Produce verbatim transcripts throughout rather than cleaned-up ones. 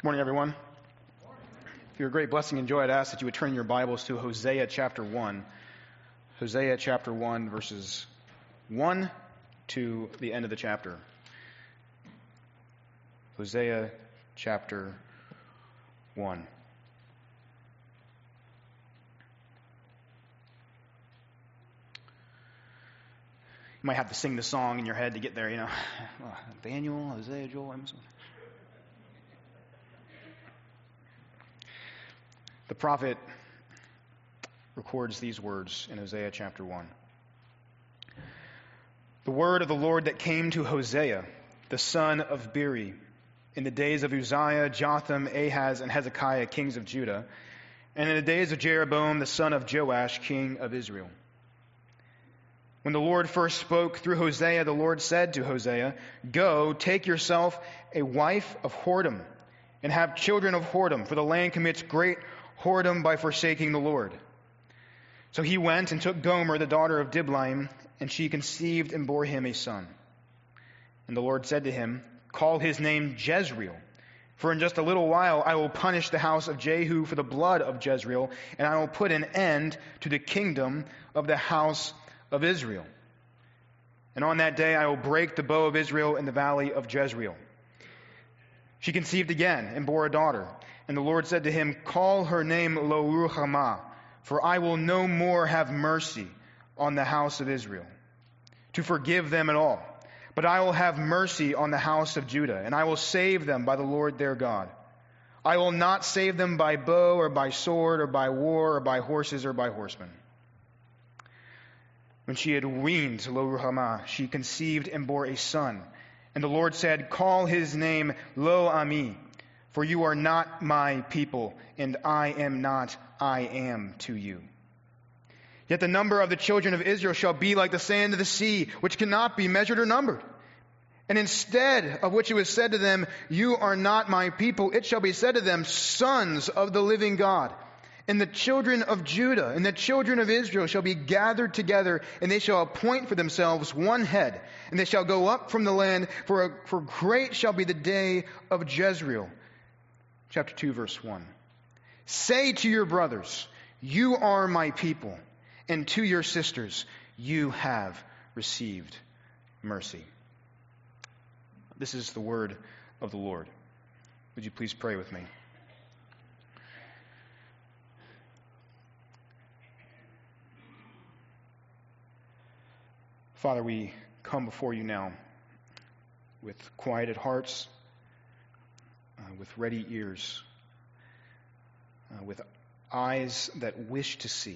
Good morning, everyone. If you're a great blessing and joy, I'd ask that you would turn your Bibles to Hosea chapter one. Hosea chapter one, verses one to the end of the chapter. Hosea chapter one. You might have to sing the song in your head to get there, you know. Daniel, Hosea, Joel, Amos. The prophet records these words in Hosea chapter one. The word of the Lord that came to Hosea, the son of Beeri, in the days of Uzziah, Jotham, Ahaz, and Hezekiah, kings of Judah, and in the days of Jeroboam, the son of Joash, king of Israel. When the Lord first spoke through Hosea, the Lord said to Hosea, Go, take yourself a wife of whoredom, and have children of whoredom, for the land commits great whoredom by forsaking the Lord. So he went and took Gomer, the daughter of Diblaim, and she conceived and bore him a son. And the Lord said to him, Call his name Jezreel, for in just a little while I will punish the house of Jehu for the blood of Jezreel, and I will put an end to the kingdom of the house of Israel. And on that day I will break the bow of Israel in the valley of Jezreel. She conceived again and bore a daughter. And the Lord said to him, Call her name Lo-ruhamah, for I will no more have mercy on the house of Israel, to forgive them at all. But I will have mercy on the house of Judah, and I will save them by the Lord their God. I will not save them by bow or by sword or by war or by horses or by horsemen. When she had weaned Lo-ruhamah, she conceived and bore a son. And the Lord said, Call his name Lo-ami, for you are not my people, and I am not I am to you. Yet the number of the children of Israel shall be like the sand of the sea, which cannot be measured or numbered. And instead of which it was said to them, You are not my people, it shall be said to them, Sons of the living God. And the children of Judah and the children of Israel shall be gathered together, and they shall appoint for themselves one head, and they shall go up from the land, for, for great shall be the day of Jezreel. Chapter two, verse one. Say to your brothers, You are my people, and to your sisters, you have received mercy. This is the word of the Lord. Would you please pray with me? Father, we come before you now with quieted hearts, uh, with ready ears, uh, with eyes that wish to see,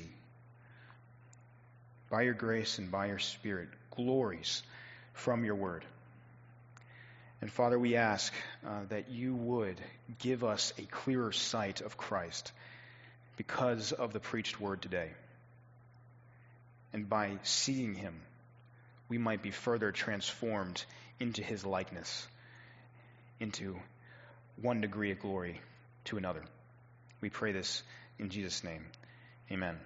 by your grace and by your Spirit, glories from your word. And Father, we ask uh, that you would give us a clearer sight of Christ because of the preached word today. And by seeing him, we might be further transformed into his likeness, into one degree of glory to another. We pray this in Jesus' name. Amen.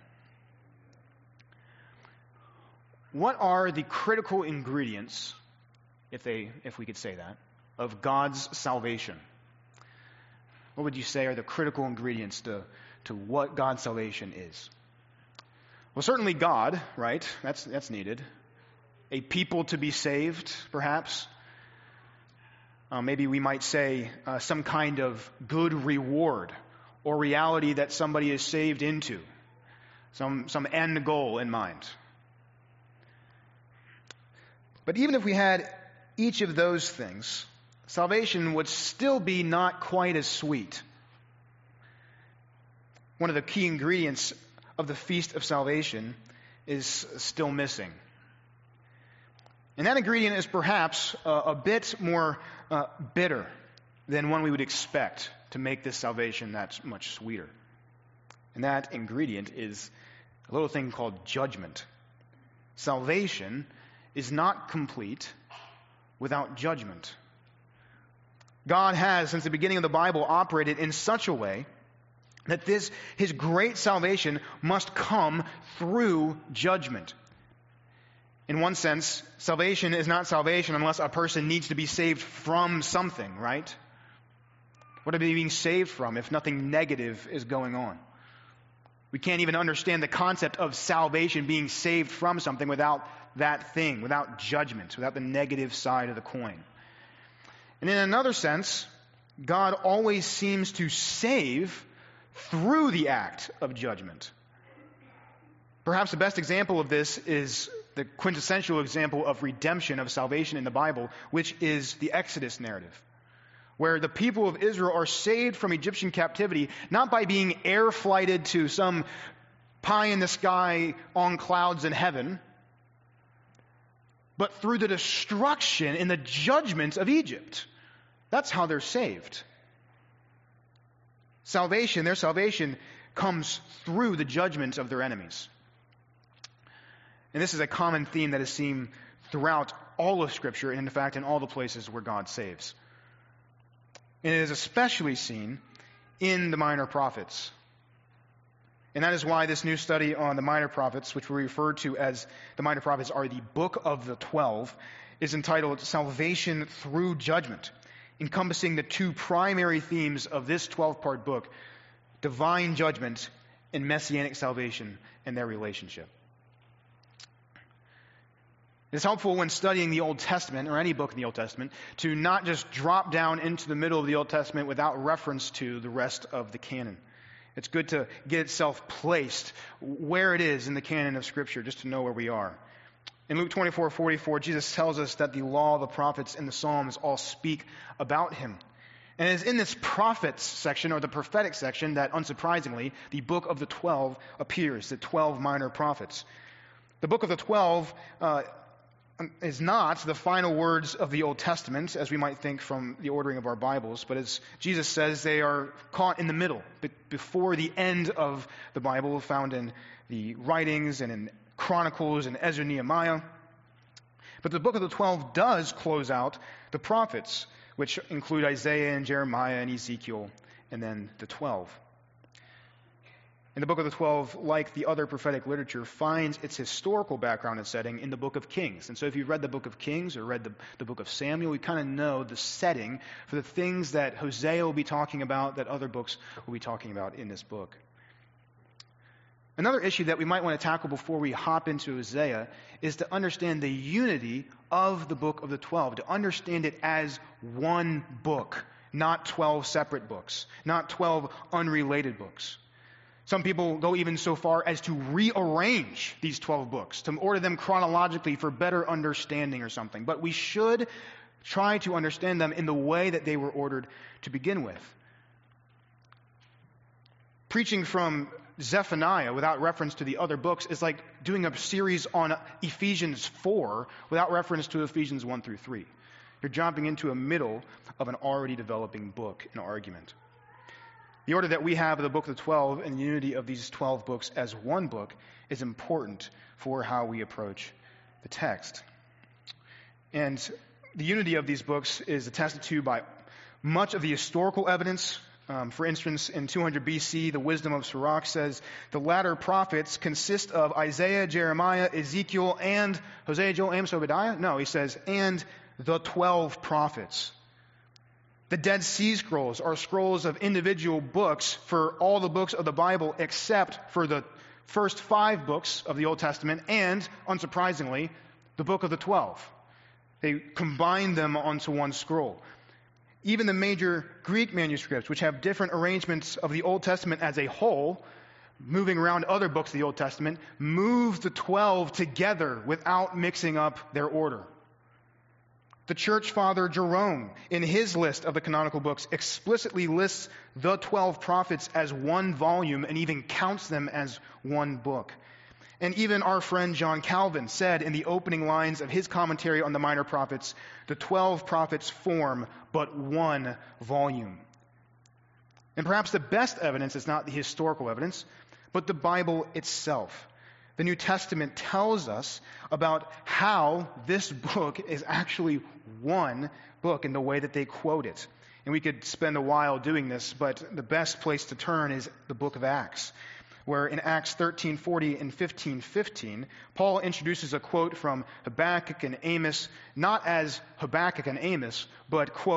What are the critical ingredients, if they, if we could say that, of God's salvation? What would you say are the critical ingredients to, to what God's salvation is? Well, certainly God, right? That's, that's needed. A people to be saved, perhaps. Uh, maybe we might say uh, some kind of good reward or reality that somebody is saved into. Some, some end goal in mind. But even if we had each of those things, salvation would still be not quite as sweet. One of the key ingredients of the feast of salvation is still missing. And that ingredient is perhaps uh, a bit more uh, bitter than one we would expect to make this salvation that much sweeter. And that ingredient is a little thing called judgment. Salvation is not complete without judgment. God has, since the beginning of the Bible, operated in such a way that this, his great salvation must come through judgment. In one sense, salvation is not salvation unless a person needs to be saved from something, right? What are they being saved from if nothing negative is going on? We can't even understand the concept of salvation, being saved from something, without that thing, without judgment, without the negative side of the coin. And in another sense, God always seems to save through the act of judgment. Perhaps the best example of this is the quintessential example of redemption, of salvation in the Bible, which is the Exodus narrative, where the people of Israel are saved from Egyptian captivity, not by being air flighted to some pie in the sky on clouds in heaven, but through the destruction and the judgment of Egypt. That's how they're saved. Salvation, their salvation, comes through the judgment of their enemies. And this is a common theme that is seen throughout all of Scripture, and in fact in all the places where God saves. And it is especially seen in the minor prophets. And that is why this new study on the minor prophets, which we refer to as the minor prophets are the book of the twelve, is entitled Salvation Through Judgment, encompassing the two primary themes of this twelve-part book, divine judgment and messianic salvation and their relationship. It's helpful when studying the Old Testament, or any book in the Old Testament, to not just drop down into the middle of the Old Testament without reference to the rest of the canon. It's good to get itself placed where it is in the canon of Scripture, just to know where we are. In Luke twenty-four forty-four, Jesus tells us that the law, the prophets, and the Psalms all speak about him. And it is in this prophets section, or the prophetic section, that, unsurprisingly, the book of the twelve appears, the twelve minor prophets. The book of the twelve uh, is not the final words of the Old Testament, as we might think from the ordering of our Bibles, but as Jesus says, they are caught in the middle, before the end of the Bible, found in the writings and in Chronicles and Ezra, Nehemiah. But the book of the twelve does close out the prophets, which include Isaiah and Jeremiah and Ezekiel, and then the twelve. And the book of the twelve, like the other prophetic literature, finds its historical background and setting in the book of Kings. And so if you've read the book of Kings or read the, the book of Samuel, you kind of know the setting for the things that Hosea will be talking about, that other books will be talking about in this book. Another issue that we might want to tackle before we hop into Hosea is to understand the unity of the book of the twelve, to understand it as one book, not twelve separate books, not twelve unrelated books. Some people go even so far as to rearrange these twelve books, to order them chronologically for better understanding or something. But we should try to understand them in the way that they were ordered to begin with. Preaching from Zephaniah without reference to the other books is like doing a series on Ephesians four without reference to Ephesians one through three. You're jumping into a middle of an already developing book, an argument. The order that we have of the book of the twelve and the unity of these twelve books as one book is important for how we approach the text. And the unity of these books is attested to by much of the historical evidence. Um, for instance, in two hundred B C, the Wisdom of Sirach says the latter prophets consist of Isaiah, Jeremiah, Ezekiel, and Hosea, Joel, Amos, Obadiah? No, he says, and the twelve prophets. The Dead Sea Scrolls are scrolls of individual books for all the books of the Bible except for the first five books of the Old Testament and, unsurprisingly, the book of the twelve. They combine them onto one scroll. Even the major Greek manuscripts, which have different arrangements of the Old Testament as a whole, moving around other books of the Old Testament, move the twelve together without mixing up their order. The church father Jerome, in his list of the canonical books, explicitly lists the twelve prophets as one volume and even counts them as one book. And even our friend John Calvin said in the opening lines of his commentary on the minor prophets, the twelve prophets form but one volume. And perhaps the best evidence is not the historical evidence, but the Bible itself. The New Testament tells us about how this book is actually one book in the way that they quote it. And we could spend a while doing this, but the best place to turn is the book of Acts, where in Acts thirteen forty and fifteen fifteen, Paul introduces a quote from Habakkuk and Amos, not as Habakkuk and Amos, but, quote,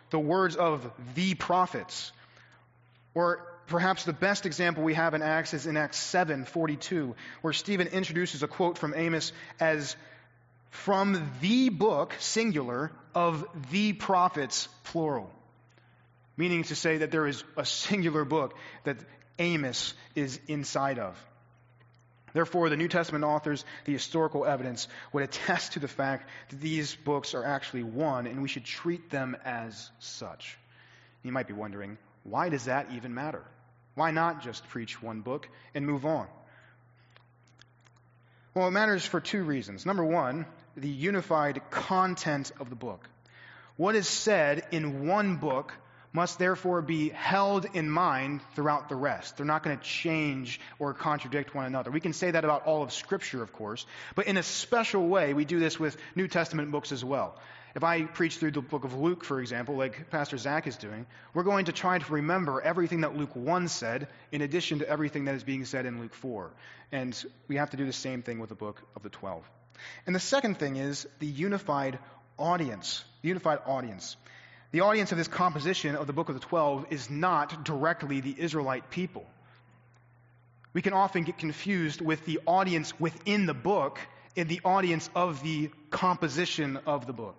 the words of the prophets. Or perhaps the best example we have in Acts is in Acts seven forty-two, where Stephen introduces a quote from Amos as from the book, singular, of the prophets, plural. Meaning to say that there is a singular book that Amos is inside of. Therefore, the New Testament authors, the historical evidence, would attest to the fact that these books are actually one, and we should treat them as such. You might be wondering, why does that even matter? Why not just preach one book and move on? Well, it matters for two reasons. Number one, the unified content of the book. What is said in one book must therefore be held in mind throughout the rest. They're not going to change or contradict one another. We can say that about all of Scripture, of course, but in a special way, we do this with New Testament books as well. If I preach through the book of Luke, for example, like Pastor Zach is doing, we're going to try to remember everything that Luke one said in addition to everything that is being said in Luke four. And we have to do the same thing with the book of the twelve. And the second thing is the unified audience. The unified audience. The audience of this composition of the book of the twelve is not directly the Israelite people. We can often get confused with the audience within the book and the audience of the composition of the book.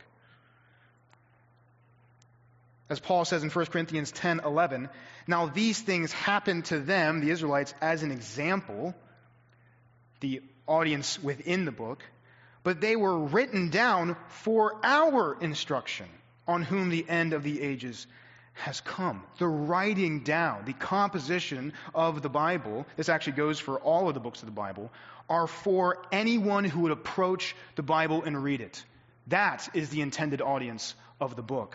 As Paul says in First Corinthians ten eleven, now these things happened to them, the Israelites, as an example, the audience within the book, but they were written down for our instruction, on whom the end of the ages has come. The writing down, the composition of the Bible, this actually goes for all of the books of the Bible, are for anyone who would approach the Bible and read it. That is the intended audience of the book.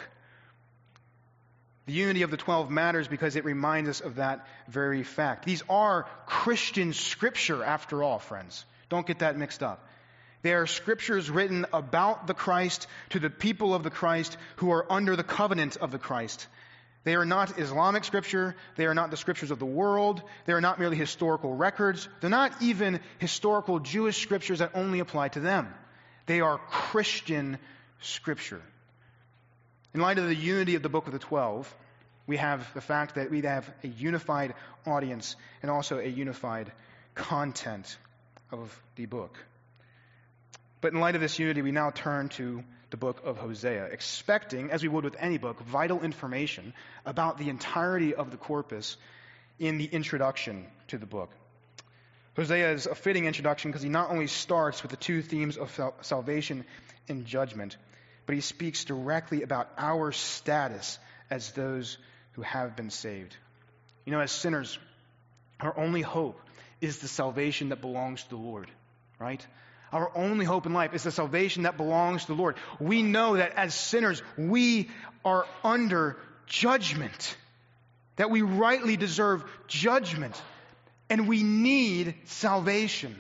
The unity of the twelve matters because it reminds us of that very fact. These are Christian scripture, after all, friends. Don't get that mixed up. They are scriptures written about the Christ to the people of the Christ who are under the covenant of the Christ. They are not Islamic scripture. They are not the scriptures of the world. They are not merely historical records. They're not even historical Jewish scriptures that only apply to them. They are Christian scripture. In light of the unity of the book of the twelve, we have the fact that we have a unified audience and also a unified content of the book. But in light of this unity, we now turn to the book of Hosea, expecting, as we would with any book, vital information about the entirety of the corpus in the introduction to the book. Hosea is a fitting introduction because he not only starts with the two themes of salvation and judgment, but he speaks directly about our status as those who have been saved. You know, as sinners, our only hope is the salvation that belongs to the Lord, right? Our only hope in life is the salvation that belongs to the Lord. We know that as sinners, we are under judgment, that we rightly deserve judgment, and we need salvation.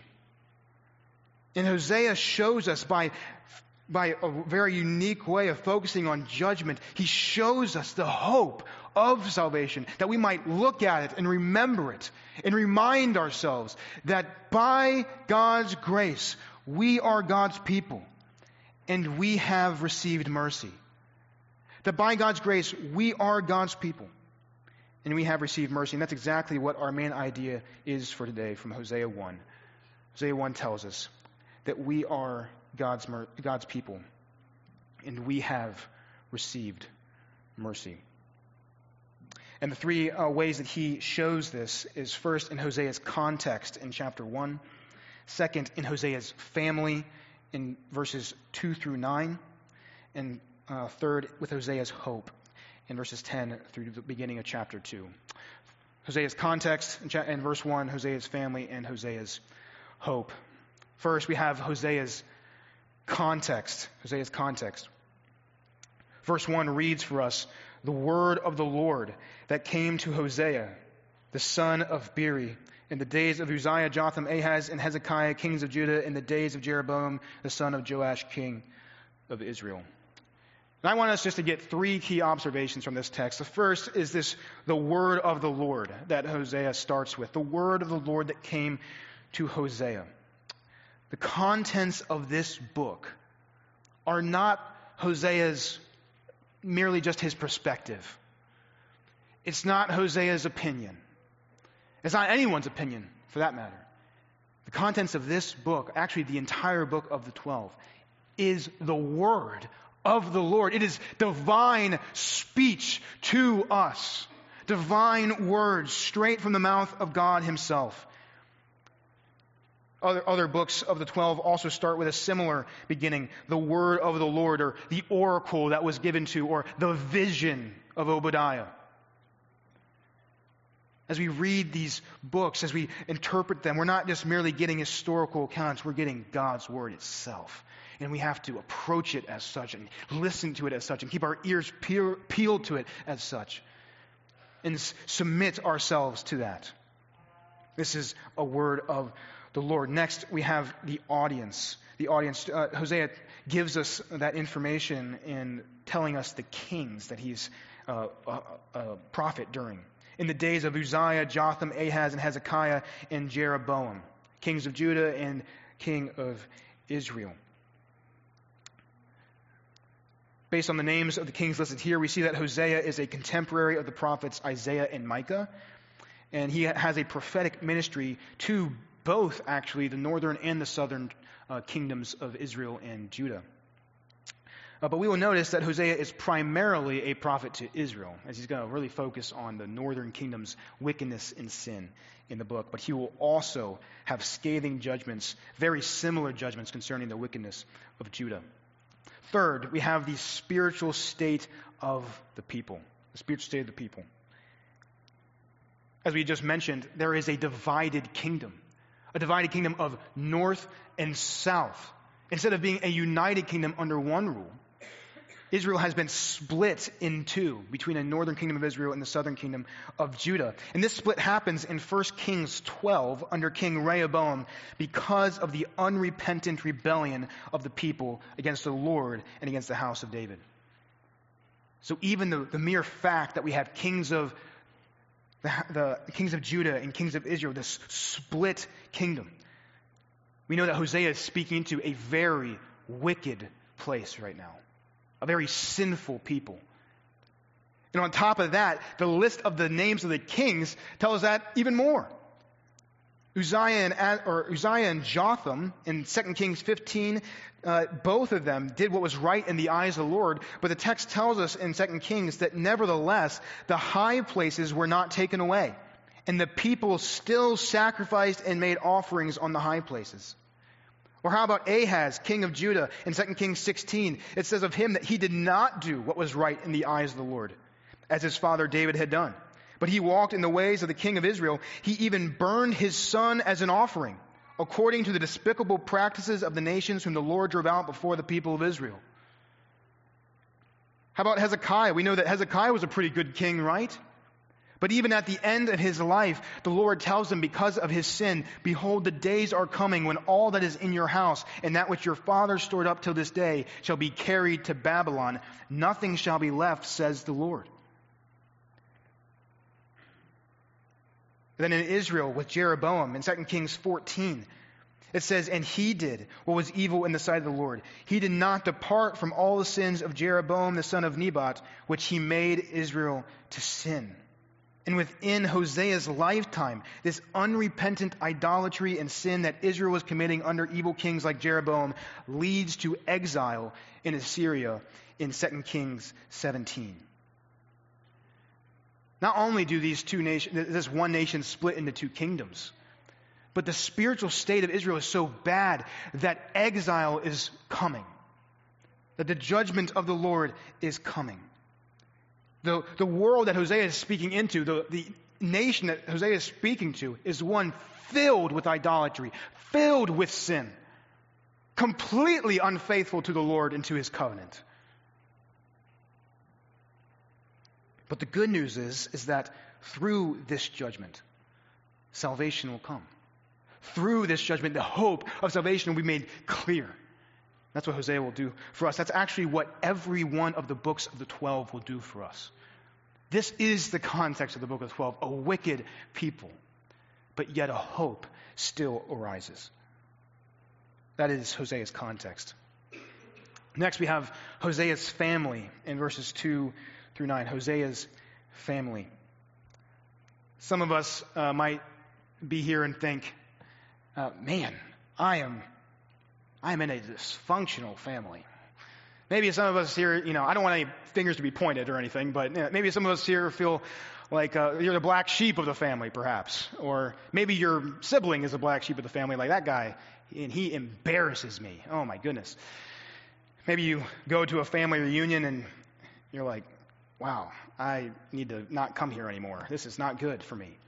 And Hosea shows us by, by a very unique way of focusing on judgment, he shows us the hope of salvation, that we might look at it and remember it, and remind ourselves that by God's grace, we are God's people, and we have received mercy. That by God's grace, we are God's people, and we have received mercy. And that's exactly what our main idea is for today from Hosea one. Hosea one tells us that we are God's, mer- God's people, and we have received mercy. And the three uh, ways that he shows this is first in Hosea's context in chapter one. Second, in Hosea's family in verses two through nine. And uh, third, with Hosea's hope in verses ten through the beginning of chapter two. Hosea's context in, cha- in verse one, Hosea's family, and Hosea's hope. First, we have Hosea's context. Hosea's context. Verse one reads for us, the word of the Lord that came to Hosea, the son of Beeri, in the days of Uzziah, Jotham, Ahaz, and Hezekiah, kings of Judah, in the days of Jeroboam, the son of Joash, king of Israel. And I want us just to get three key observations from this text. The first is this, the word of the Lord that Hosea starts with. The word of the Lord that came to Hosea. The contents of this book are not Hosea's merely just his perspective. It's not Hosea's opinion. It's not anyone's opinion, for that matter. The contents of this book, actually the entire book of the twelve, is the word of the Lord. It is divine speech to us. Divine words straight from the mouth of God himself. Other, other books of the twelve also start with a similar beginning. The word of the Lord, or the oracle that was given to, or the vision of Obadiah. As we read these books, as we interpret them, we're not just merely getting historical accounts, we're getting God's word itself. And we have to approach it as such, and listen to it as such, and keep our ears peel, peeled to it as such, and s- submit ourselves to that. This is a word of the Lord. Next, we have the audience. The audience, uh, Hosea gives us that information in telling us the kings that he's uh, a, a prophet during. In the days of Uzziah, Jotham, Ahaz, and Hezekiah, and Jeroboam, kings of Judah and king of Israel. Based on the names of the kings listed here, we see that Hosea is a contemporary of the prophets Isaiah and Micah, and he has a prophetic ministry to both, actually, the northern and the southern uh, kingdoms of Israel and Judah. Uh, but we will notice that Hosea is primarily a prophet to Israel, as he's going to really focus on the northern kingdom's wickedness and sin in the book. But he will also have scathing judgments, very similar judgments concerning the wickedness of Judah. Third, we have the spiritual state of the people. The spiritual state of the people. As we just mentioned, there is a divided kingdom. A divided kingdom of north and south. Instead of being a united kingdom under one rule, Israel has been split in two between the northern kingdom of Israel and the southern kingdom of Judah. And this split happens in First Kings twelve under King Rehoboam because of the unrepentant rebellion of the people against the Lord and against the house of David. So even the, the mere fact that we have kings of the, the kings of Judah and kings of Israel, this split kingdom, we know that Hosea is speaking to a very wicked place right now. A very sinful people. And on top of that, the list of the names of the kings tells that even more. Uzziah and, or Uzziah and Jotham in Second Kings fifteen, uh, both of them did what was right in the eyes of the Lord. But the text tells us in Second Kings that nevertheless, the high places were not taken away. And the people still sacrificed and made offerings on the high places. Or how about Ahaz, king of Judah, in Second Kings sixteen? It says of him that he did not do what was right in the eyes of the Lord, as his father David had done. But he walked in the ways of the king of Israel. He even burned his son as an offering, according to the despicable practices of the nations whom the Lord drove out before the people of Israel. How about Hezekiah? We know that Hezekiah was a pretty good king, right? But even at the end of his life, the Lord tells him because of his sin, behold, the days are coming when all that is in your house and that which your father stored up till this day shall be carried to Babylon. Nothing shall be left, says the Lord. Then in Israel with Jeroboam in Second Kings fourteen, it says, and he did what was evil in the sight of the Lord. He did not depart from all the sins of Jeroboam the son of Nebat, which he made Israel to sin. And within Hosea's lifetime, this unrepentant idolatry and sin that Israel was committing under evil kings like Jeroboam leads to exile in Assyria in Second Kings seventeen. Not only do these two nations, this one nation split into two kingdoms, but the spiritual state of Israel is so bad that exile is coming. That the judgment of the Lord is coming. The, the world that Hosea is speaking into, the, the nation that Hosea is speaking to, is one filled with idolatry, filled with sin, completely unfaithful to the Lord and to his covenant. But the good news is, is that through this judgment, salvation will come. Through this judgment, the hope of salvation will be made clear. That's what Hosea will do for us. That's actually what every one of the books of the twelve will do for us. This is the context of the book of the twelve, a wicked people, but yet a hope still arises. That is Hosea's context. Next, we have Hosea's family in verses two through nine. Hosea's family. Some of us uh, might be here and think, uh, man, I am, I am in a dysfunctional family. Maybe some of us here, you know, I don't want any fingers to be pointed or anything, but you know, maybe some of us here feel like uh, you're the black sheep of the family, perhaps. Or maybe your sibling is the black sheep of the family, like that guy, and he embarrasses me. Oh, my goodness. Maybe you go to a family reunion and you're like, wow, I need to not come here anymore. This is not good for me.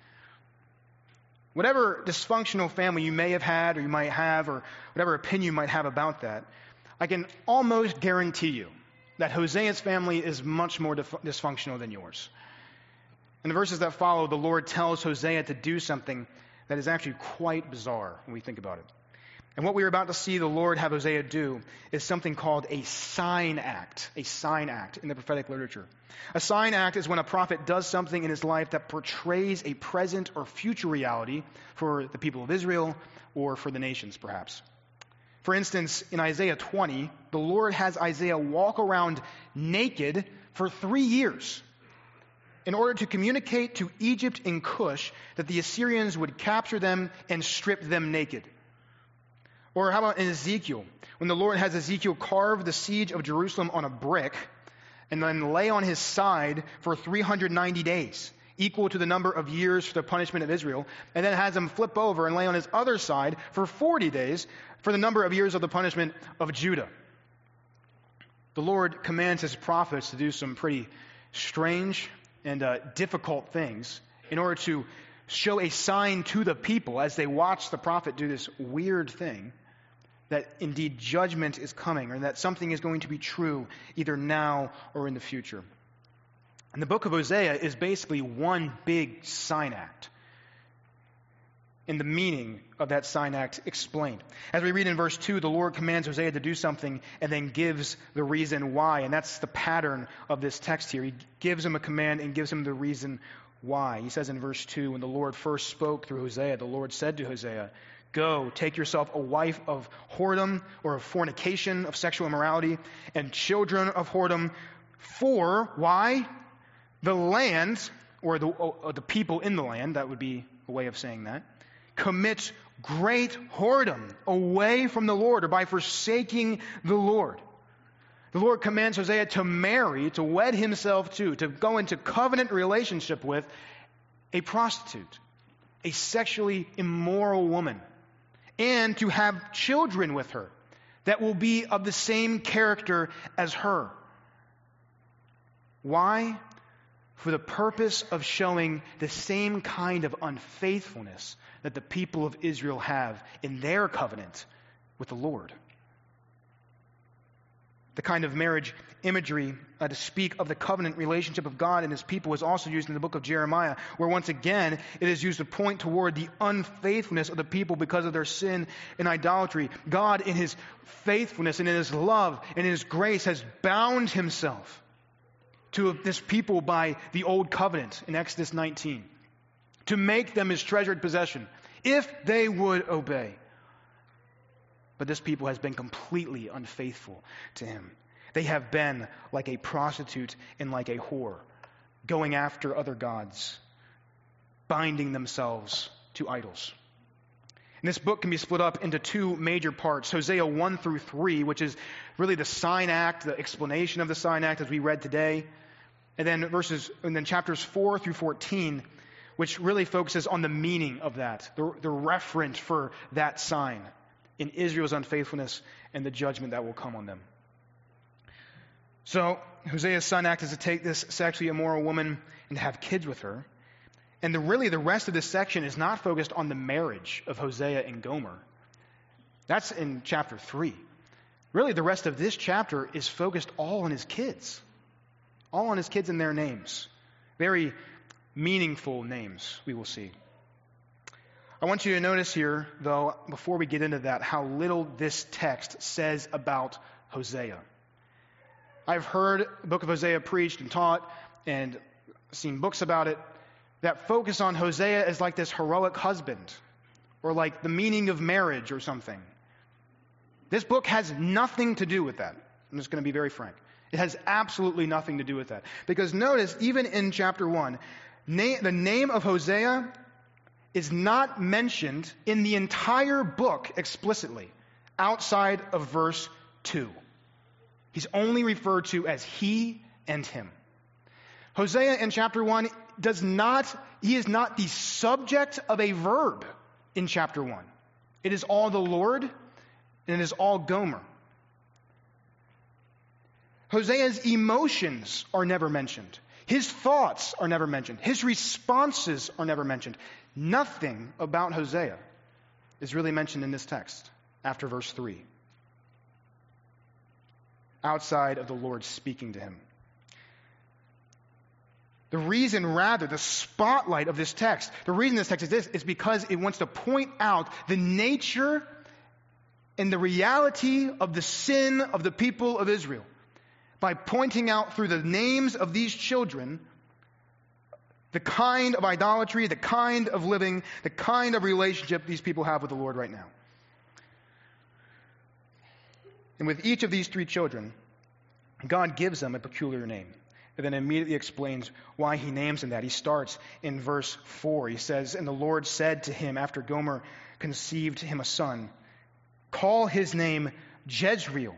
Whatever dysfunctional family you may have had or you might have, or whatever opinion you might have about that, I can almost guarantee you that Hosea's family is much more dif- dysfunctional than yours. In the verses that follow, the Lord tells Hosea to do something that is actually quite bizarre when we think about it. And what we're about to see the Lord have Hosea do is something called a sign act, a sign act in the prophetic literature. A sign act is when a prophet does something in his life that portrays a present or future reality for the people of Israel or for the nations, perhaps. For instance, in Isaiah twenty, the Lord has Isaiah walk around naked for three years in order to communicate to Egypt and Cush that the Assyrians would capture them and strip them naked. Or how about in Ezekiel, when the Lord has Ezekiel carve the siege of Jerusalem on a brick and then lay on his side for three hundred ninety days, equal to the number of years for the punishment of Israel, and then has him flip over and lay on his other side for forty days for the number of years of the punishment of Judah. The Lord commands his prophets to do some pretty strange and uh, difficult things in order to show a sign to the people as they watch the prophet do this weird thing, that indeed judgment is coming, or that something is going to be true either now or in the future. And the book of Hosea is basically one big sign act, and the meaning of that sign act explained. As we read in verse two, the Lord commands Hosea to do something and then gives the reason why. And that's the pattern of this text here. He gives him a command and gives him the reason why. He says in verse two, when the Lord first spoke through Hosea, the Lord said to Hosea, "Go, take yourself a wife of whoredom," or of fornication, of sexual immorality, "and children of whoredom, for," why? "The land," or the, or the people in the land, that would be a way of saying that, "commit great whoredom away from the Lord," or by forsaking the Lord. The Lord commands Hosea to marry, to wed himself to, to go into covenant relationship with a prostitute, a sexually immoral woman, and to have children with her that will be of the same character as her. Why? For the purpose of showing the same kind of unfaithfulness that the people of Israel have in their covenant with the Lord. The kind of marriage imagery uh, to speak of the covenant relationship of God and his people is also used in the book of Jeremiah, where once again it is used to point toward the unfaithfulness of the people because of their sin and idolatry. God in his faithfulness and in his love and in his grace has bound himself to this people by the old covenant in Exodus nineteen, to make them his treasured possession, if they would obey. But this people has been completely unfaithful to him. They have been like a prostitute and like a whore, going after other gods, binding themselves to idols. And this book can be split up into two major parts. Hosea one through three, which is really the sign act, the explanation of the sign act as we read today. And then verses, and then chapters four through fourteen, which really focuses on the meaning of that, the, the referent for that sign in Israel's unfaithfulness and the judgment that will come on them. So Hosea's sign act is to take this sexually immoral woman and have kids with her. And the, really the rest of this section is not focused on the marriage of Hosea and Gomer. That's in chapter three. Really the rest of this chapter is focused all on his kids. All on his kids and their names. Very meaningful names, we will see. I want you to notice here, though, before we get into that, how little this text says about Hosea. I've heard the book of Hosea preached and taught and seen books about it that focus on Hosea as like this heroic husband or like the meaning of marriage or something. This book has nothing to do with that. I'm just going to be very frank. It has absolutely nothing to do with that. Because notice, even in chapter one, na- the name of Hosea is not mentioned in the entire book explicitly, outside of verse two. He's only referred to as he and him. Hosea in chapter one does not, he is not the subject of a verb in chapter one. It is all the Lord, and it is all Gomer. Hosea's emotions are never mentioned. His thoughts are never mentioned. His responses are never mentioned. Nothing about Hosea is really mentioned in this text after verse three, outside of the Lord speaking to him. The reason, rather, the spotlight of this text, the reason this text is this, is because it wants to point out the nature and the reality of the sin of the people of Israel by pointing out through the names of these children the kind of idolatry, the kind of living, the kind of relationship these people have with the Lord right now. And with each of these three children, God gives them a peculiar name, and then immediately explains why he names them that. He starts in verse four. He says, "And the Lord said to him after Gomer conceived him a son, call his name Jezreel,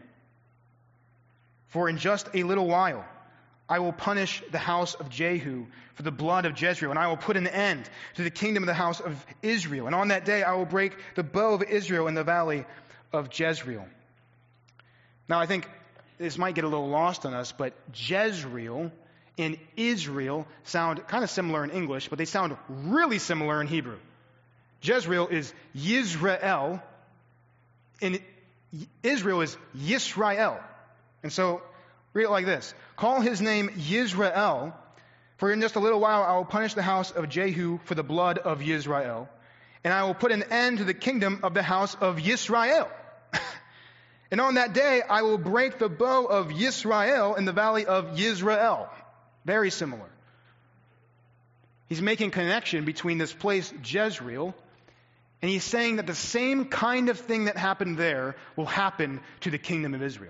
for in just a little while I will punish the house of Jehu for the blood of Jezreel, and I will put an end to the kingdom of the house of Israel. And on that day I will break the bow of Israel in the valley of Jezreel." Now I think this might get a little lost on us, but Jezreel and Israel sound kind of similar in English, but they sound really similar in Hebrew. Jezreel is Yisrael, and Israel is Yisrael. And so, read it like this. Call his name Yisrael, for in just a little while I will punish the house of Jehu for the blood of Yisrael, and I will put an end to the kingdom of the house of Yisrael. And on that day I will break the bow of Yisrael in the valley of Yisrael. Very similar. He's making connection between this place, Jezreel, and he's saying that the same kind of thing that happened there will happen to the kingdom of Israel.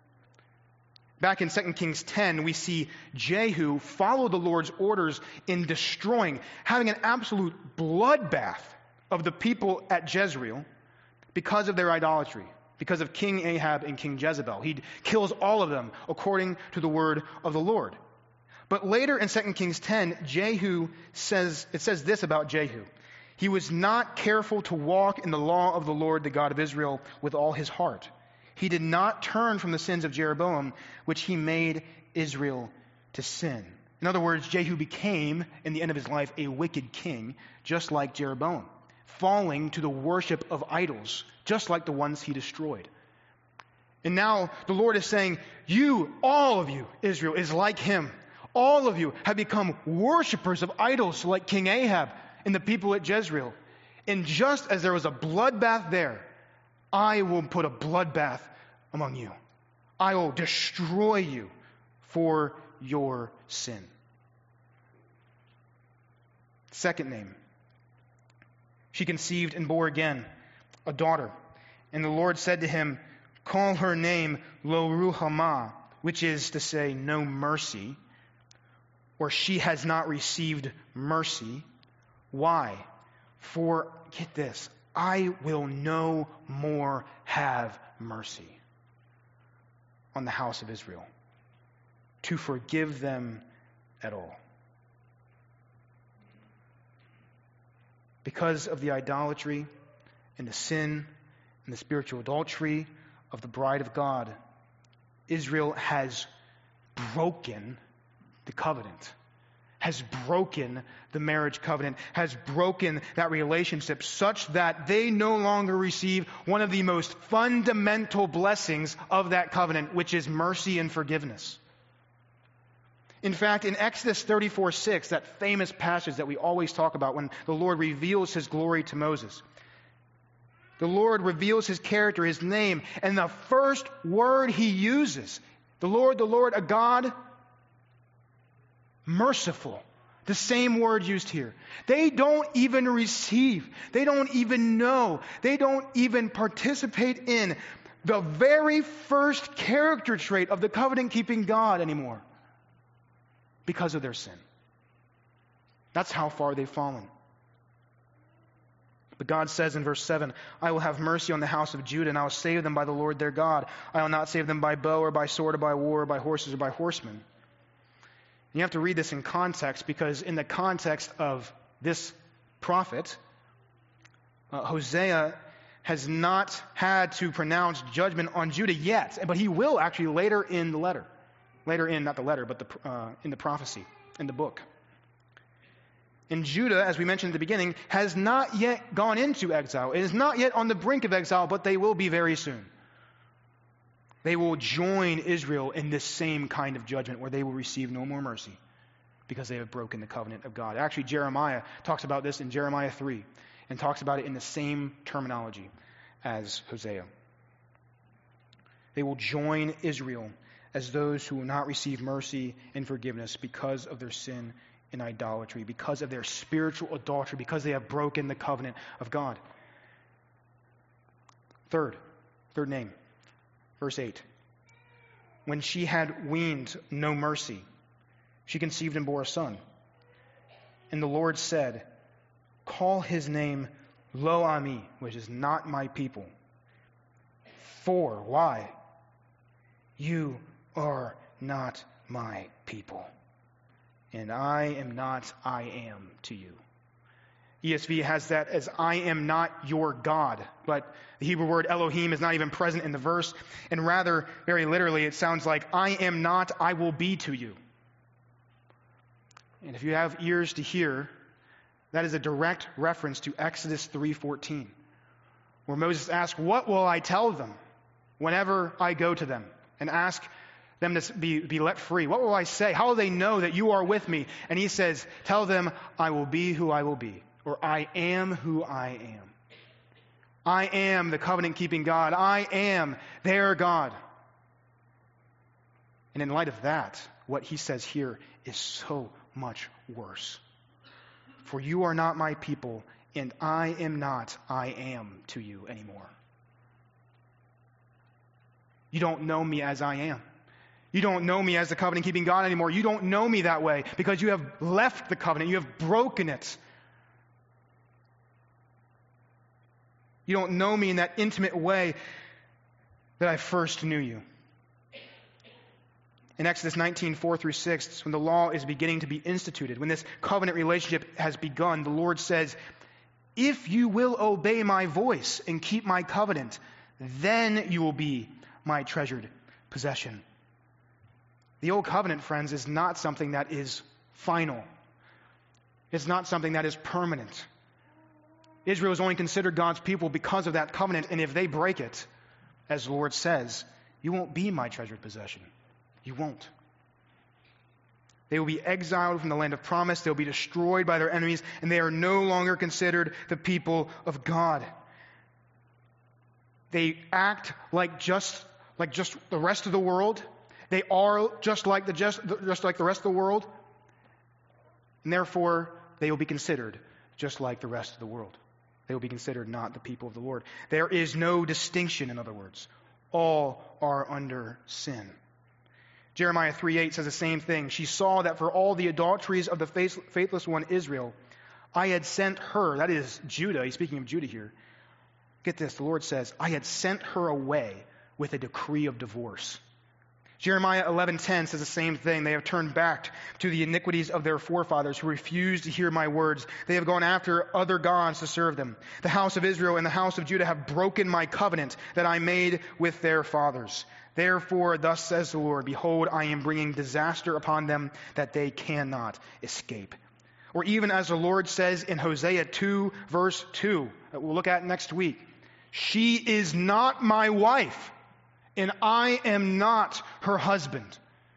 Back in Second Kings ten, we see Jehu follow the Lord's orders in destroying, having an absolute bloodbath of the people at Jezreel because of their idolatry, because of King Ahab and King Jezebel. He kills all of them according to the word of the Lord. But later in Second Kings ten, Jehu says, it says this about Jehu. He was not careful to walk in the law of the Lord, the God of Israel, with all his heart. He did not turn from the sins of Jeroboam, which he made Israel to sin. In other words, Jehu became, in the end of his life, a wicked king, just like Jeroboam, falling to the worship of idols, just like the ones he destroyed. And now the Lord is saying, you, all of you, Israel, is like him. All of you have become worshipers of idols like King Ahab and the people at Jezreel. And just as there was a bloodbath there, I will put a bloodbath among you. I will destroy you for your sin. Second name. She conceived and bore again a daughter. And the Lord said to him, call her name Lo Ruhamah, which is to say, no mercy, or she has not received mercy. Why? For, get this, I will no more have mercy on the house of Israel to forgive them at all. Because of the idolatry and the sin and the spiritual adultery of the bride of God, Israel has broken the covenant, has broken the marriage covenant, has broken that relationship such that they no longer receive one of the most fundamental blessings of that covenant, which is mercy and forgiveness. In fact, in Exodus thirty-four six, that famous passage that we always talk about when the Lord reveals his glory to Moses, the Lord reveals his character, his name, and the first word he uses, the Lord, the Lord, a God merciful. The same word used here. They don't even receive. They don't even know. They don't even participate in the very first character trait of the covenant-keeping God anymore because of their sin. That's how far they've fallen. But God says in verse seven, I will have mercy on the house of Judah, and I will save them by the Lord their God. I will not save them by bow or by sword or by war or by horses or by horsemen. You have to read this in context, because in the context of this prophet, uh, Hosea has not had to pronounce judgment on Judah yet, but he will actually later in the letter. Later in, not the letter, but the, uh, in the prophecy, in the book. And Judah, as we mentioned at the beginning, has not yet gone into exile. It is not yet on the brink of exile, but they will be very soon. They will join Israel in this same kind of judgment where they will receive no more mercy because they have broken the covenant of God. Actually, Jeremiah talks about this in Jeremiah three and talks about it in the same terminology as Hosea. They will join Israel as those who will not receive mercy and forgiveness because of their sin and idolatry, because of their spiritual adultery, because they have broken the covenant of God. Third, third name, verse eight. When she had weaned no mercy, she conceived and bore a son. And the Lord said, call his name Lo Ami, which is not my people. For, why? You are not my people, and I am not I am to you. E S V has that as I am not your God, but the Hebrew word Elohim is not even present in the verse, and rather, very literally, it sounds like I am not, I will be to you. And if you have ears to hear, that is a direct reference to Exodus three fourteen, where Moses asked, what will I tell them whenever I go to them and ask them to be, be let free? What will I say? How will they know that you are with me? And he says, tell them, I will be who I will be, or I am who I am. I am the covenant-keeping God. I am their God. And in light of that, what he says here is so much worse. For you are not my people, and I am not I am to you anymore. You don't know me as I am. You don't know me as the covenant-keeping God anymore. You don't know me that way because you have left the covenant. You have broken it. You don't know me in that intimate way that I first knew you. In Exodus nineteen, four through six, when the law is beginning to be instituted, when this covenant relationship has begun, the Lord says, if you will obey my voice and keep my covenant, then you will be my treasured possession. The old covenant, friends, is not something that is final. It's not something that is permanent. Israel is only considered God's people because of that covenant, and if they break it, as the Lord says, you won't be my treasured possession. You won't. They will be exiled from the land of promise. They'll be destroyed by their enemies, and they are no longer considered the people of God. They act like just like just the rest of the world. They are just like the just, just like the rest of the world, and therefore they will be considered just like the rest of the world. They will be considered not the people of the Lord. There is no distinction, in other words. All are under sin. Jeremiah three eight says the same thing. She saw that for all the adulteries of the faithless one Israel, I had sent her, that is Judah, he's speaking of Judah here. Get this, the Lord says, I had sent her away with a decree of divorce. Jeremiah eleven ten says the same thing. They have turned back to the iniquities of their forefathers who refused to hear my words. They have gone after other gods to serve them. The house of Israel and the house of Judah have broken my covenant that I made with their fathers. Therefore, thus says the Lord, behold, I am bringing disaster upon them that they cannot escape. Or even as the Lord says in Hosea two, verse two, that we'll look at next week, she is not my wife, and I am not her husband.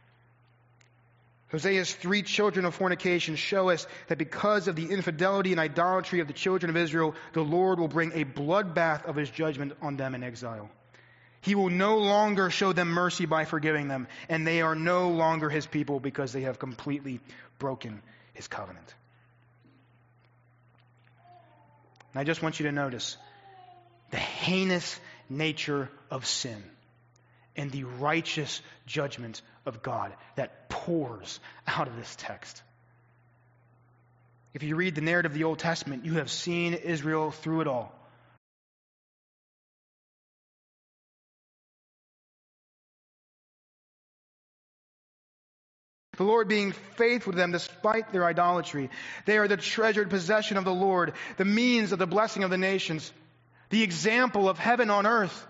Hosea's three children of fornication show us that because of the infidelity and idolatry of the children of Israel, the Lord will bring a bloodbath of his judgment on them in exile. He will no longer show them mercy by forgiving them, and they are no longer his people because they have completely broken his covenant. And I just want you to notice the heinous nature of sin and the righteous judgment of God that pours out of this text. If you read the narrative of the Old Testament, you have seen Israel through it all. The Lord being faithful to them despite their idolatry. They are the treasured possession of the Lord, the means of the blessing of the nations, the example of heaven on earth.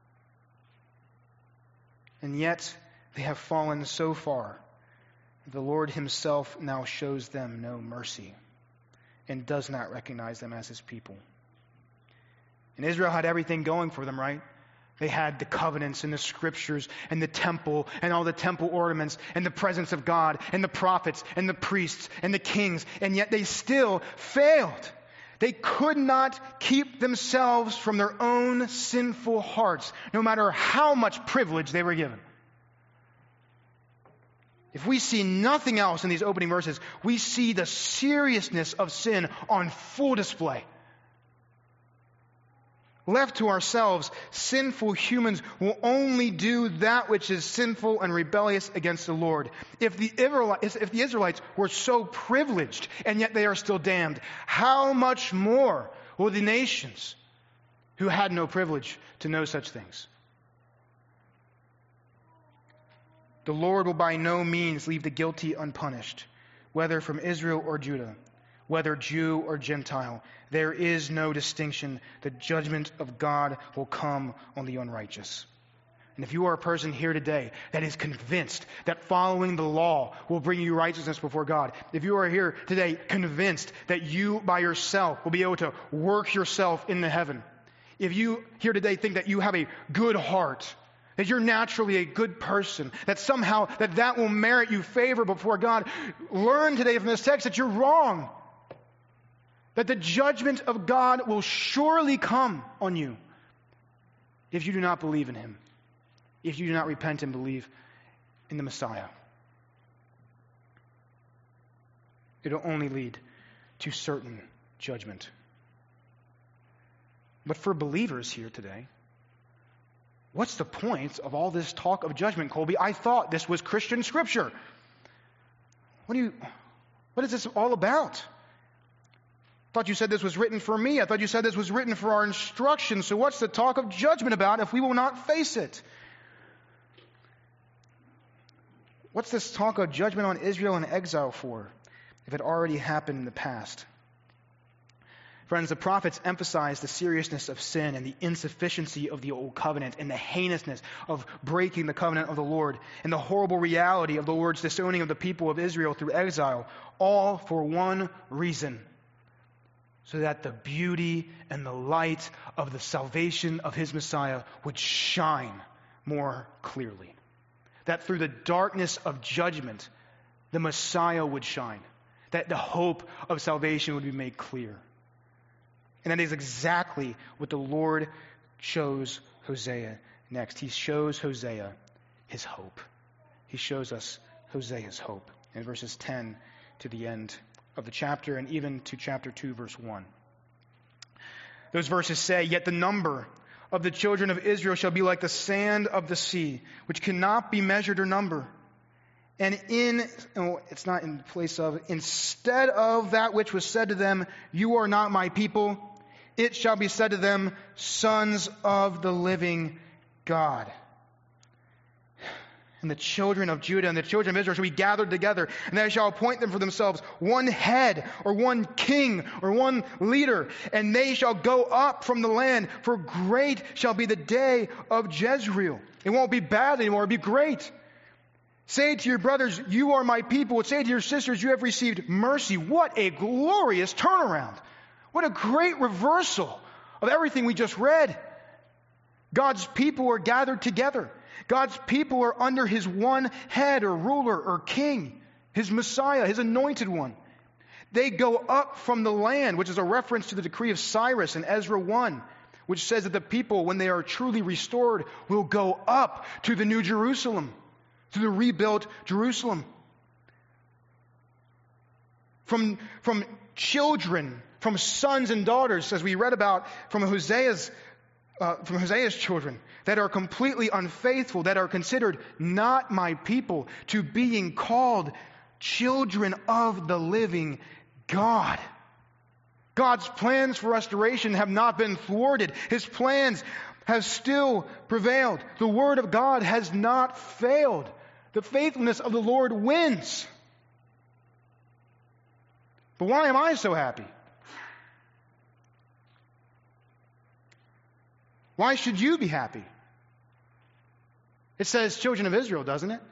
And yet they have fallen so far, the Lord himself now shows them no mercy and does not recognize them as his people. And Israel had everything going for them, right? They had the covenants and the scriptures and the temple and all the temple ornaments and the presence of God and the prophets and the priests and the kings, and yet they still failed. They could not keep themselves from their own sinful hearts, no matter how much privilege they were given. If we see nothing else in these opening verses, we see the seriousness of sin on full display. Left to ourselves, sinful humans will only do that which is sinful and rebellious against the Lord. If the Israelites, if the Israelites were so privileged and yet they are still damned, how much more will the nations who had no privilege to know such things? The Lord will by no means leave the guilty unpunished, whether from Israel or Judah, whether Jew or Gentile. There is no distinction. The judgment of God will come on the unrighteous. And if you are a person here today that is convinced that following the law will bring you righteousness before God, if you are here today convinced that you by yourself will be able to work yourself into heaven, if you here today think that you have a good heart, that you're naturally a good person, that somehow that that will merit you favor before God, learn today from this text that you're wrong. That the judgment of God will surely come on you if you do not believe in him, if you do not repent and believe in the Messiah. It will only lead to certain judgment. But for believers here today, what's the point of all this talk of judgment, Colby? I thought this was Christian scripture. What do you, what is this all about? I thought you said this was written for me. I thought you said this was written for our instruction. So what's the talk of judgment about if we will not face it? What's this talk of judgment on Israel in exile for, if it already happened in the past? Friends, the prophets emphasize the seriousness of sin and the insufficiency of the old covenant and the heinousness of breaking the covenant of the Lord and the horrible reality of the Lord's disowning of the people of Israel through exile, all for one reason: so that the beauty and the light of the salvation of his Messiah would shine more clearly. That through the darkness of judgment, the Messiah would shine. That the hope of salvation would be made clear. And that is exactly what the Lord shows Hosea next. He shows Hosea his hope. He shows us Hosea's hope in verses ten to the end of the chapter, and even to chapter two, verse one. Those verses say, "Yet the number of the children of Israel shall be like the sand of the sea, which cannot be measured or numbered. And in, oh, it's not in place of, instead of that which was said to them, you are not my people, it shall be said to them, sons of the living God. And the children of Judah and the children of Israel shall be gathered together, and they shall appoint them for themselves one head, or one king, or one leader, and they shall go up from the land, for great shall be the day of Jezreel." It won't be bad anymore, it'll be great. "Say to your brothers, you are my people. Say to your sisters, you have received mercy." What a glorious turnaround. What a great reversal of everything we just read. God's people are gathered together. God's people are under his one head or ruler or king, his Messiah, his anointed one. They go up from the land, which is a reference to the decree of Cyrus in Ezra one, which says that the people, when they are truly restored, will go up to the new Jerusalem, to the rebuilt Jerusalem. From, from children, from sons and daughters, as we read about from Hosea's uh, from Hosea's children that are completely unfaithful, that are considered not my people, to being called children of the living God. God's plans for restoration have not been thwarted. His plans have still prevailed. The word of God has not failed. The faithfulness of the Lord wins. But why am I so happy? Why should you be happy? It says children of Israel, doesn't it?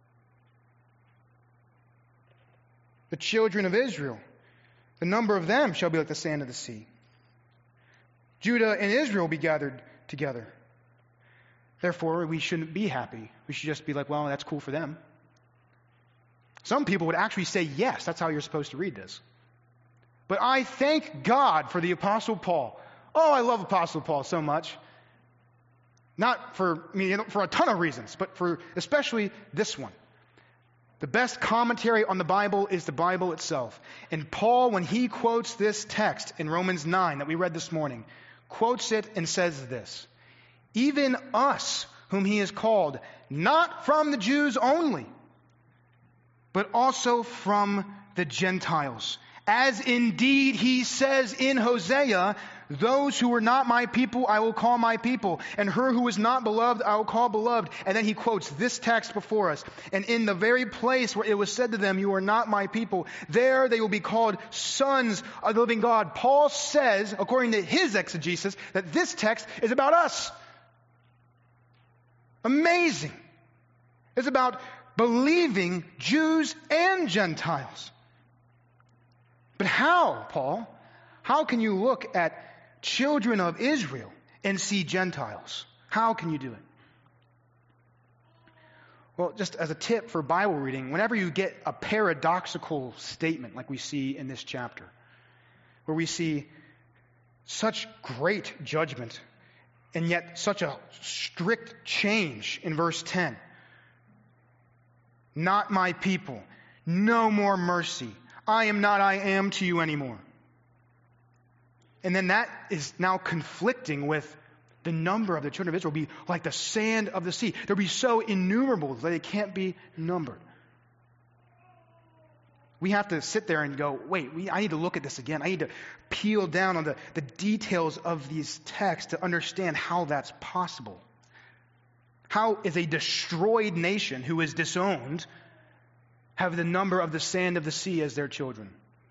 The children of Israel. The number of them shall be like the sand of the sea. Judah and Israel will be gathered together. Therefore, we shouldn't be happy. We should just be like, well, that's cool for them. Some people would actually say, yes, that's how you're supposed to read this. But I thank God for the Apostle Paul. Oh, I love Apostle Paul so much. Not for, I mean, for a ton of reasons, but for especially this one. The best commentary on the Bible is the Bible itself. And Paul, when he quotes this text in Romans nine that we read this morning, quotes it and says this: even us, whom he has called, not from the Jews only, but also from the Gentiles. As indeed he says in Hosea, those who were not my people I will call my people, and her who was not beloved I will call beloved. And then he quotes this text before us. And in the very place where it was said to them, you are not my people, there they will be called sons of the living God. Paul says, according to his exegesis, that this text is about us. Amazing. It's about believing Jews and Gentiles. But how, Paul? How can you look at children of Israel and see Gentiles? How can you do it? Well, just as a tip for Bible reading, whenever you get a paradoxical statement like we see in this chapter, where we see such great judgment and yet such a strict change in verse ten. Not my people, no more mercy. I am not I am to you anymore. And then that is now conflicting with the number of the children of Israel will be like the sand of the sea. They'll be so innumerable that they can't be numbered. We have to sit there and go, wait, we, I need to look at this again. I need to peel down on the, the details of these texts to understand how that's possible. How is a destroyed nation who is disowned have the number of the sand of the sea as their children?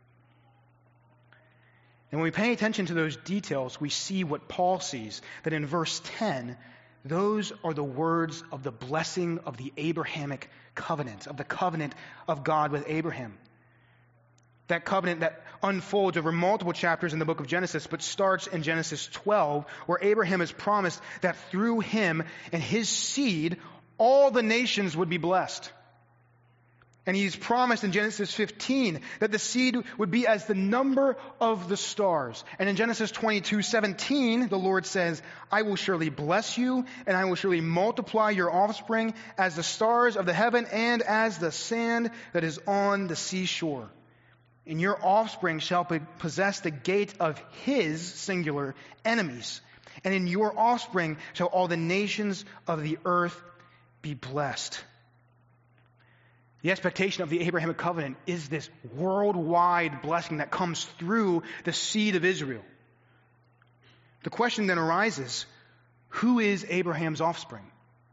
And when we pay attention to those details, we see what Paul sees, that in verse ten, those are the words of the blessing of the Abrahamic covenant, of the covenant of God with Abraham. That covenant that unfolds over multiple chapters in the book of Genesis, but starts in Genesis twelve, where Abraham is promised that through him and his seed, all the nations would be blessed. And he's promised in Genesis fifteen that the seed would be as the number of the stars. And in Genesis twenty-two seventeen, the Lord says, I will surely bless you, and I will surely multiply your offspring as the stars of the heaven and as the sand that is on the seashore. And your offspring shall possess the gate of his, singular, enemies. And in your offspring shall all the nations of the earth be blessed. The expectation of the Abrahamic covenant is this worldwide blessing that comes through the seed of Israel. The question then arises, who is Abraham's offspring?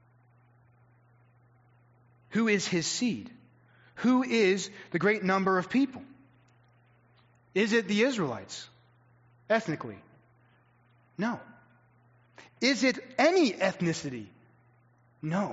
Who is his seed? Who is the great number of people? Is it the Israelites, ethnically? No. Is it any ethnicity? No.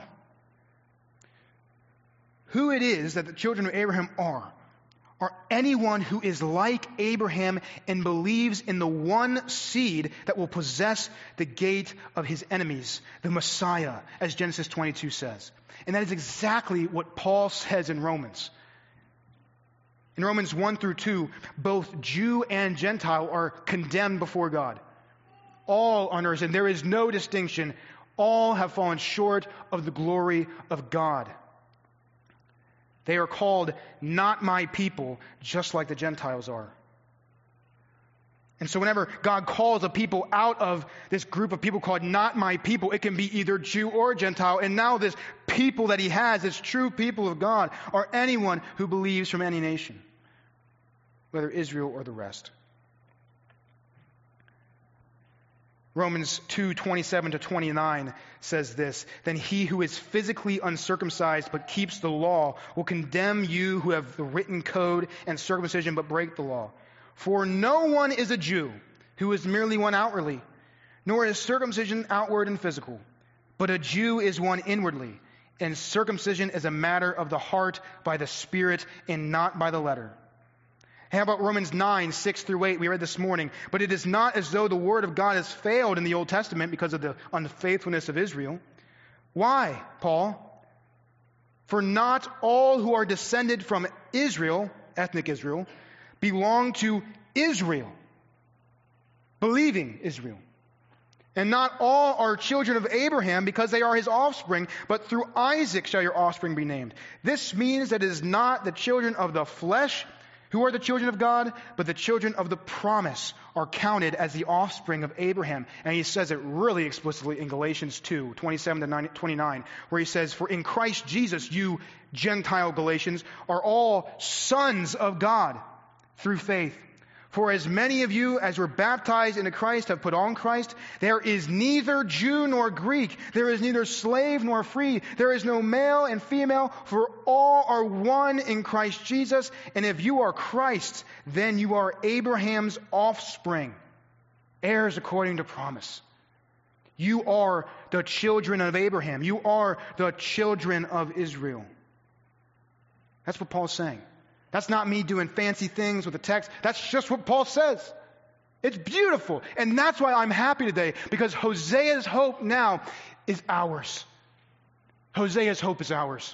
Who it is that the children of Abraham are, are anyone who is like Abraham and believes in the one seed that will possess the gate of his enemies, the Messiah, as Genesis twenty-two says. And that is exactly what Paul says in Romans. In Romans one through two, both Jew and Gentile are condemned before God. All on earth, and there is no distinction. All have fallen short of the glory of God. They are called not my people, just like the Gentiles are. And so whenever God calls a people out of this group of people called not my people, it can be either Jew or Gentile. And now this people that he has, this true people of God, are anyone who believes from any nation, whether Israel or the rest. Romans two, twenty-seven to twenty-nine says this, "Then he who is physically uncircumcised but keeps the law will condemn you who have the written code and circumcision but break the law. For no one is a Jew who is merely one outwardly, nor is circumcision outward and physical, but a Jew is one inwardly, and circumcision is a matter of the heart by the Spirit and not by the letter." How about Romans nine, six through eight? We read this morning. "But it is not as though the word of God has failed in the Old Testament because of the unfaithfulness of Israel." Why, Paul? "For not all who are descended from Israel," ethnic Israel, "belong to Israel," believing Israel. "And not all are children of Abraham because they are his offspring, but through Isaac shall your offspring be named. This means that it is not the children of the flesh who are the children of God, but the children of the promise are counted as the offspring of Abraham." And he says it really explicitly in Galatians two, twenty-seven to twenty-nine, where he says, "For in Christ Jesus, you Gentile Galatians are all sons of God through faith. For as many of you as were baptized into Christ have put on Christ. There is neither Jew nor Greek. There is neither slave nor free. There is no male and female, for all are one in Christ Jesus. And if you are Christ, then you are Abraham's offspring, heirs according to promise." You are the children of Abraham. You are the children of Israel. That's what Paul's saying. That's not me doing fancy things with the text. That's just what Paul says. It's beautiful. And that's why I'm happy today, because Hosea's hope now is ours. Hosea's hope is ours.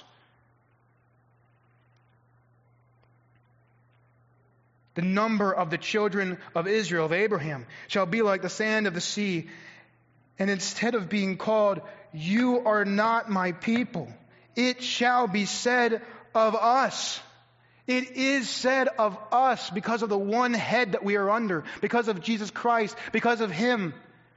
"The number of the children of Israel, of Abraham, shall be like the sand of the sea. And instead of being called, 'You are not my people,' it shall be said of us." It is said of us because of the one head that we are under, because of Jesus Christ, because of him.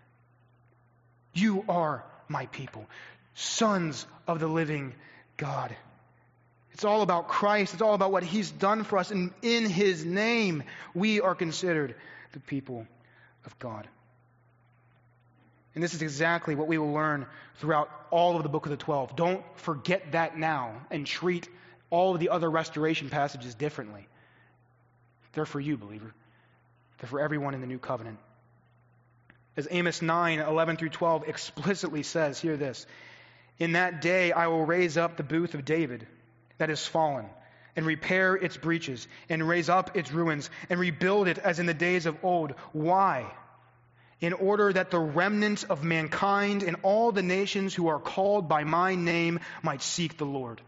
"You are my people, sons of the living God." It's all about Christ. It's all about what he's done for us. And in his name, we are considered the people of God. And this is exactly what we will learn throughout all of the book of the twelve. Don't forget that now and treat all of the other restoration passages differently. They're for you, believer. They're for everyone in the new covenant. As Amos nine, eleven through twelve explicitly says, hear this: "In that day I will raise up the booth of David that is fallen, and repair its breaches, and raise up its ruins, and rebuild it as in the days of old." Why? "In order that the remnant of mankind and all the nations who are called by my name might seek the Lord."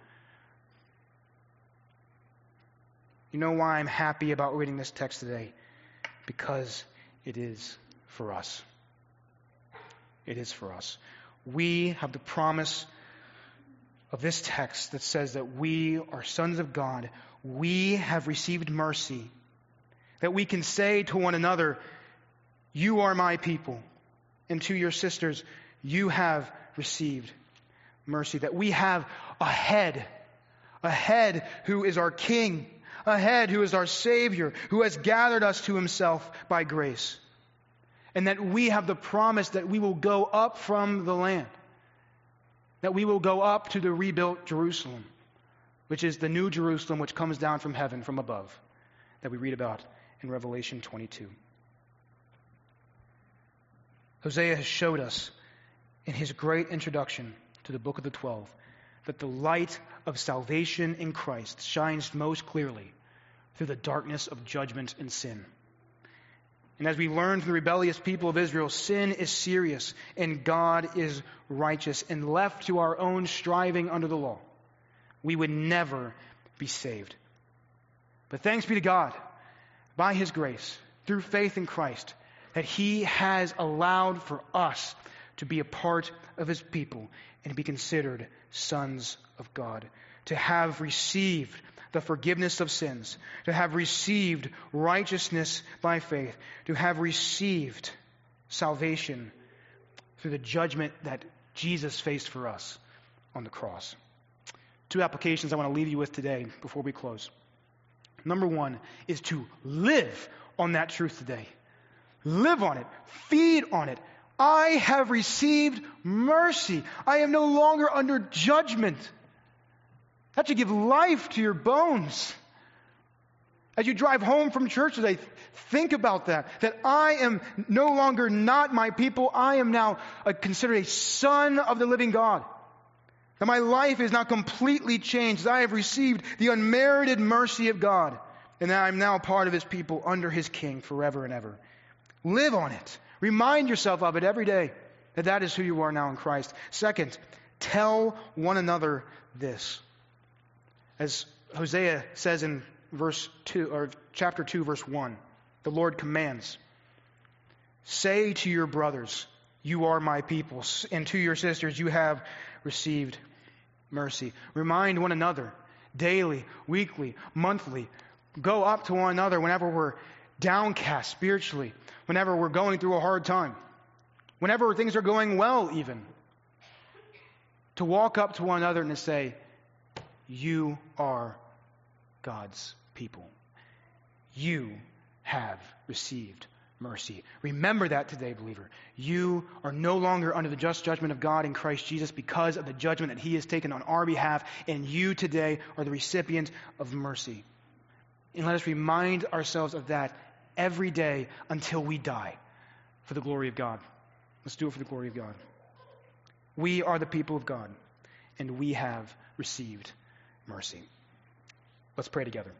You know why I'm happy about reading this text today? Because it is for us. It is for us. We have the promise of this text that says that we are sons of God. We have received mercy. That we can say to one another, "You are my people." And to your sisters, "You have received mercy." That we have a head. A head who is our King. A head who is our Savior, who has gathered us to himself by grace. And that we have the promise that we will go up from the land. That we will go up to the rebuilt Jerusalem, which is the new Jerusalem which comes down from heaven from above, that we read about in Revelation twenty-two. Hosea has showed us in his great introduction to the book of the twelve that the light of salvation in Christ shines most clearly through the darkness of judgment and sin. And as we learn from the rebellious people of Israel, sin is serious and God is righteous, and left to our own striving under the law, we would never be saved. But thanks be to God, by his grace, through faith in Christ, that he has allowed for us to be a part of his people and to be considered sons of God, to have received the forgiveness of sins, to have received righteousness by faith, to have received salvation through the judgment that Jesus faced for us on the cross. Two applications I want to leave you with today before we close. Number one is to live on that truth today. Live on it. Feed on it. I have received mercy. I am no longer under judgment. That should give life to your bones. As you drive home from church today, think about that. That I am no longer not my people. I am now a, considered a son of the living God. That my life is now completely changed. I have received the unmerited mercy of God. And that I'm now part of His people under His King forever and ever. Live on it. Remind yourself of it every day. That that is who you are now in Christ. Second, tell one another this. As Hosea says in verse two or chapter two, verse one, the Lord commands, "Say to your brothers, you are my people, and to your sisters, you have received mercy." Remind one another daily, weekly, monthly. Go up to one another whenever we're downcast spiritually, whenever we're going through a hard time, whenever things are going well even. To walk up to one another and to say, you are God's people. You have received mercy. Remember that today, believer. You are no longer under the just judgment of God in Christ Jesus because of the judgment that He has taken on our behalf, and you today are the recipient of mercy. And let us remind ourselves of that every day until we die for the glory of God. Let's do it for the glory of God. We are the people of God, and we have received mercy. Let's pray together.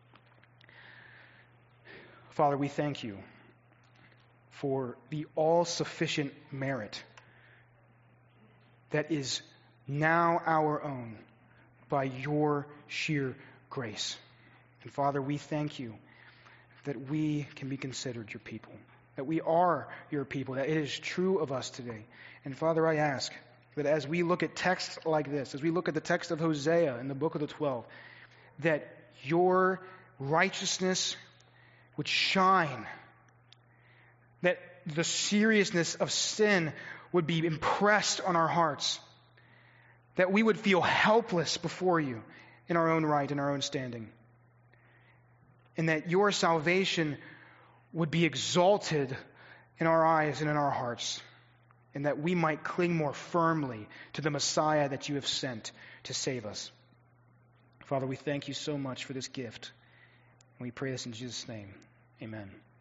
Father, we thank you for the all-sufficient merit that is now our own by your sheer grace. And Father, we thank you that we can be considered your people, that we are your people, that it is true of us today. And Father, I ask that as we look at texts like this, as we look at the text of Hosea in the book of the twelve, that your righteousness would shine, that the seriousness of sin would be impressed on our hearts, that we would feel helpless before you in our own right, in our own standing, and that your salvation would be exalted in our eyes and in our hearts, and that we might cling more firmly to the Messiah that you have sent to save us. Father, we thank you so much for this gift. And we pray this in Jesus' name. Amen.